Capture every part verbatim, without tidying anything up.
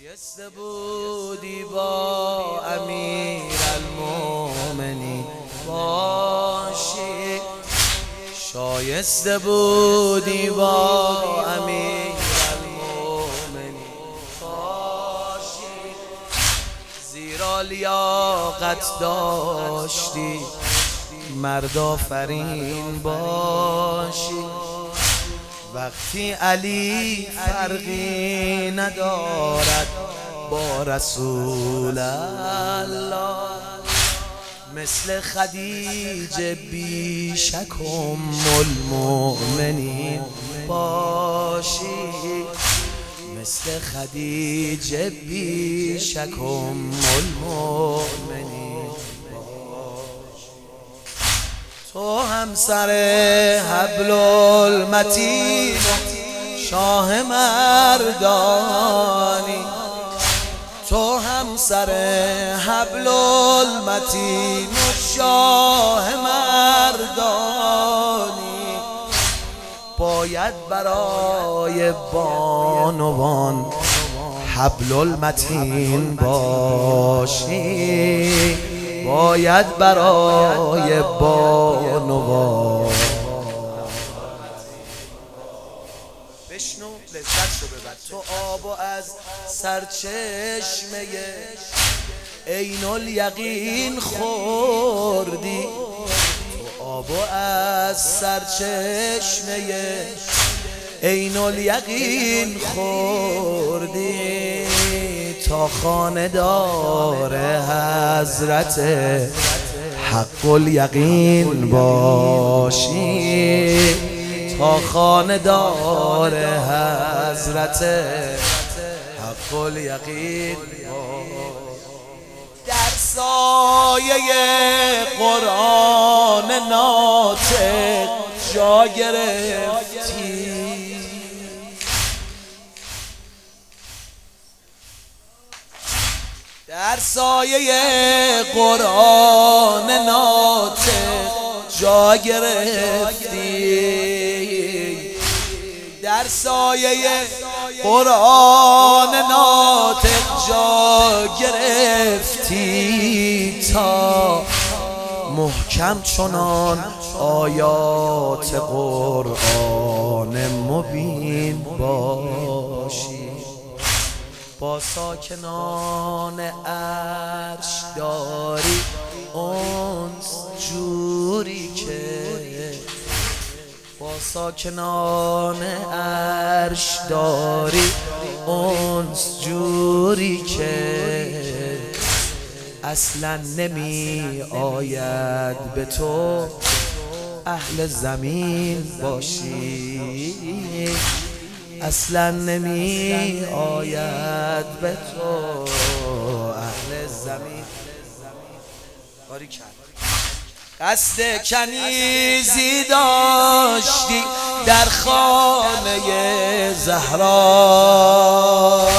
شایسته بودی با امیرالمومنین باشی، شایسته بودی با امیرالمومنین باشی، زیرا لیاقت داشتی مرد آفرین باشی. وقتی علی فرقی ندارد با رسول الله، مثل خدیجه بیشک ام المؤمنین باشی، مثل خدیجه بیشک ام المؤمنین باشی. تو همسر حبل المتین شاه مردانی، تو همسر حبل المتین شاه مردانی، باید برای بانوان حبل المتین باشی، باید برای بانوان. بشنو لذت رو ببر. تو آب از سرچشمه عین الیقین خوردی، تو آب از سرچشمه عین الیقین خوردی، تا خانه‌دار حضرت حق الیقین باشی، تا خانه‌دار حضرت حق الیقین باشی. در سایه قرآن ناطق جا گرفتی، در سایه قرآن ناطق جا گرفتی، در سایه قرآن ناطق جا گرفتی، تا محکم چنان آیات قرآن مبین باشی. با ساکنان عرش داری انس جوری که، با ساکنان عرش داری انس جوری که، اصلا نمی آید به تو اهل زمین باشی، اصلا نمی آید به تو اهل زمین. باری کرد قصد کنیزی داشتی در خانه زهرا،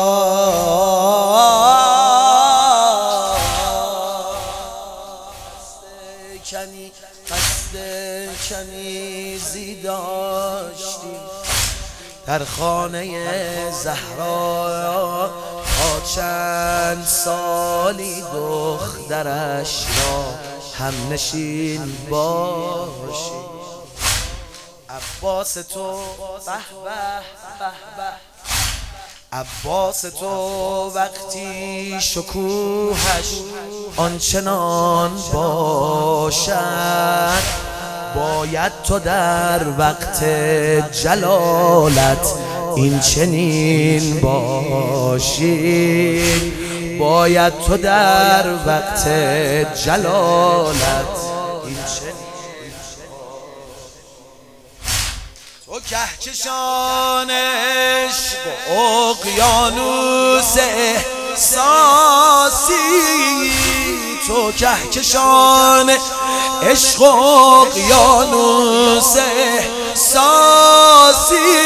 قصد کنیزی داشتی در خانه زهرا، تا چند سالی دخترش را هم نشین باشی. عباس تو به به به به، عباس تو وقتی شکوهش آنچنان باشد، باید تو در وقت جلالت این چنین باشی، باید تو در وقت جلالت این چنین. تو کهکشان عشق و اقیانوس احساسی، تو کهکشان عشق و اقیانوس احساسی،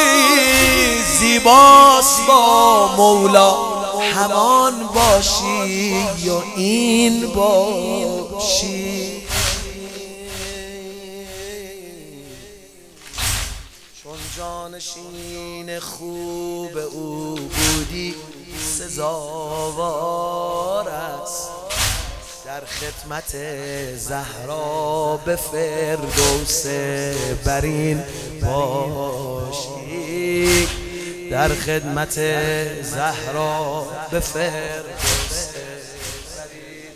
زیباست با مولا همان باشی یا این باشی. چون جانشین خوب او بودی سزاوار است در خدمت زهرا به فردوس برین باشی، در خدمت زهرا به فردوس برین.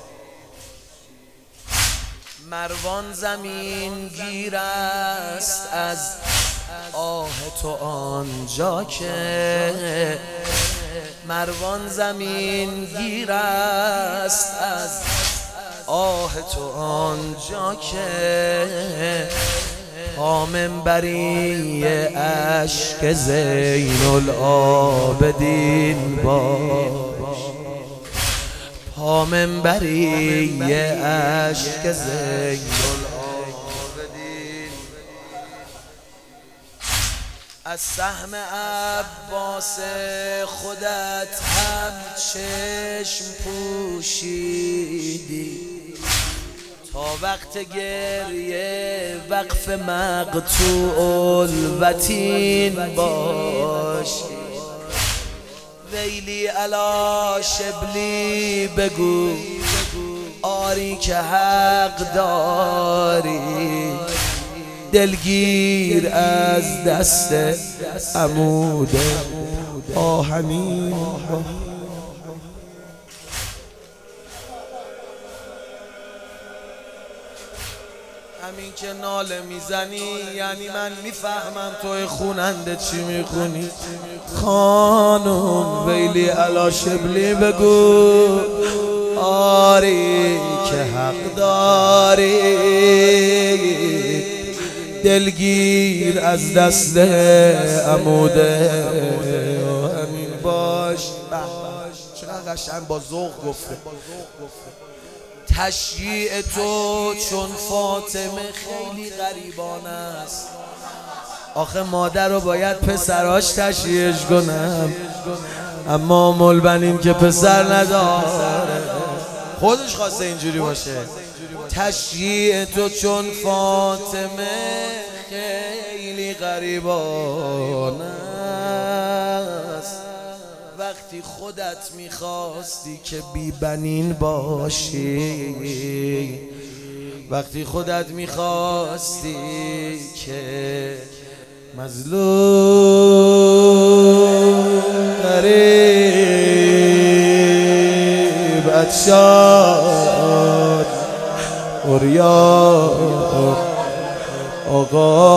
مروان زمین گیر است از آه تو آنجا که، مروان زمین گیر است از آه تو آنجا که، پا منبری اشک زین العابدین باش، پا منبری اشک زین العابدین. از سهم عباس خودت هم چشم پوشیدی، تا وقت گریه وقف مقطوع الوتین باشی. ویلی علا شبلی بگو آری که حق داری، دلگیر از دست عمود آهنین. همین که ناله میزنی یعنی من میفهمم توی خوننده چی میخونی. خانم ویلی علا شبلی بگو آری که حق داری، دلگیر از دست عمود همین باش. چقدر قشنگ با ذوق گفته. تشییع تو چون فاطمه خیلی غریبانه است. آخه مادر رو باید پسراش تشییعش کنم، اما ملبنیم که پسر نداره، خودش خواسته اینجوری باشه. تشییع تو چون فاطمه خیلی غریبانه است. وقتی خودت میخواستی که بی بنین باشی، وقتی خودت میخواستی که مظلوم غریب عطشان عریان آقا.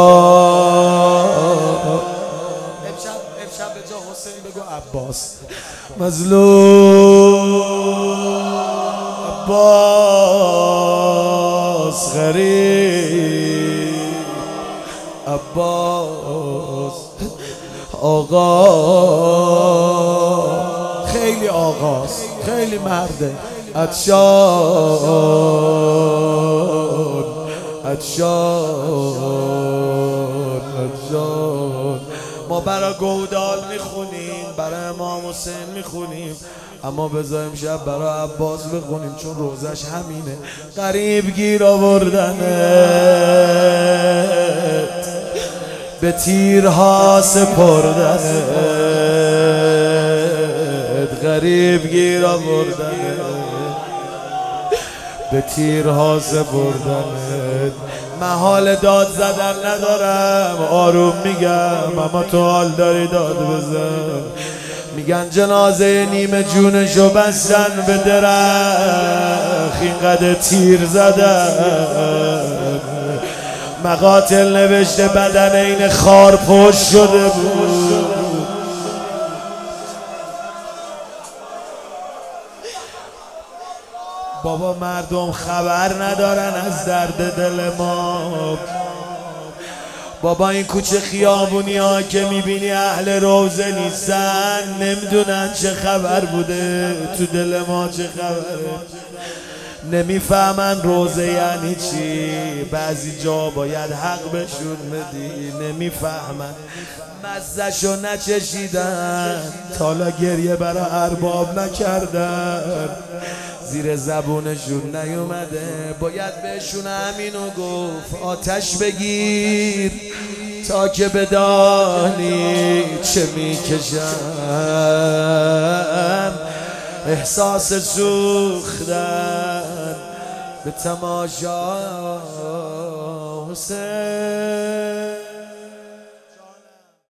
امشب به جا حسین بگو عباس. مظلوم عباس غریب عباس آقا. خیلی آقاست، خیلی مرده. عطشان عطشان عطشان. ما برای گودال میخونیم، برای امام حسین میخونیم، اما بذاریم شب برای عباس بخونیم چون روزش همینه. غریب گیر آوردنت، به تیرها سپردنت، غریب گیر آوردنت، به تیرها سپردنت. محال داد زدن ندارم، آروم میگم، اما تو حال داری داد بزن. میگن جنازه نیمه جونشو بستن به درخت، اینقدر تیر زدن. مقاتل نوشته بدن این خار پشت شده بود. بابا مردم خبر ندارن از درد دل ما. بابا این کوچه خیابونی ها که میبینی اهل روزه نیستن، نمیدونن چه خبر بوده تو دل ما، چه خبره. نمیفهمن روزه یعنی چی، بعضی جا باید حق بهشون بدی. نمیفهمن، مزهشو نچشیدن، تالا گریه برا ارباب نکردن، زیر زبونشون نیومده. باید بهشون همینو گفت، آتش بگیر تا که بدانی چه میکشن. احساس سوختن به تماشا حسین.